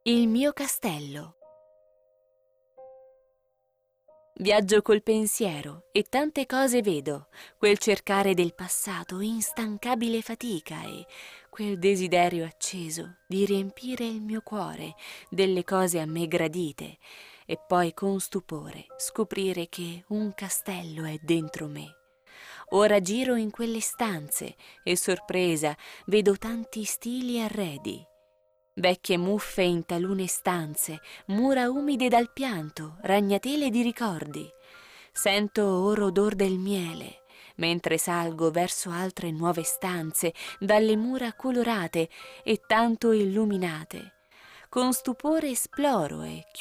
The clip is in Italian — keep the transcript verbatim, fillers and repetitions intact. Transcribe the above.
Il mio castello. Viaggio col pensiero e tante cose vedo, quel cercare del passato instancabile fatica e quel desiderio acceso di riempire il mio cuore delle cose a me gradite e poi con stupore scoprire che un castello è dentro me. Ora giro in quelle stanze e sorpresa vedo tanti stili e arredi. Vecchie muffe in talune stanze, mura umide dal pianto, ragnatele di ricordi. Sento ora odor del miele, mentre salgo verso altre nuove stanze, dalle mura colorate e tanto illuminate. Con stupore esploro e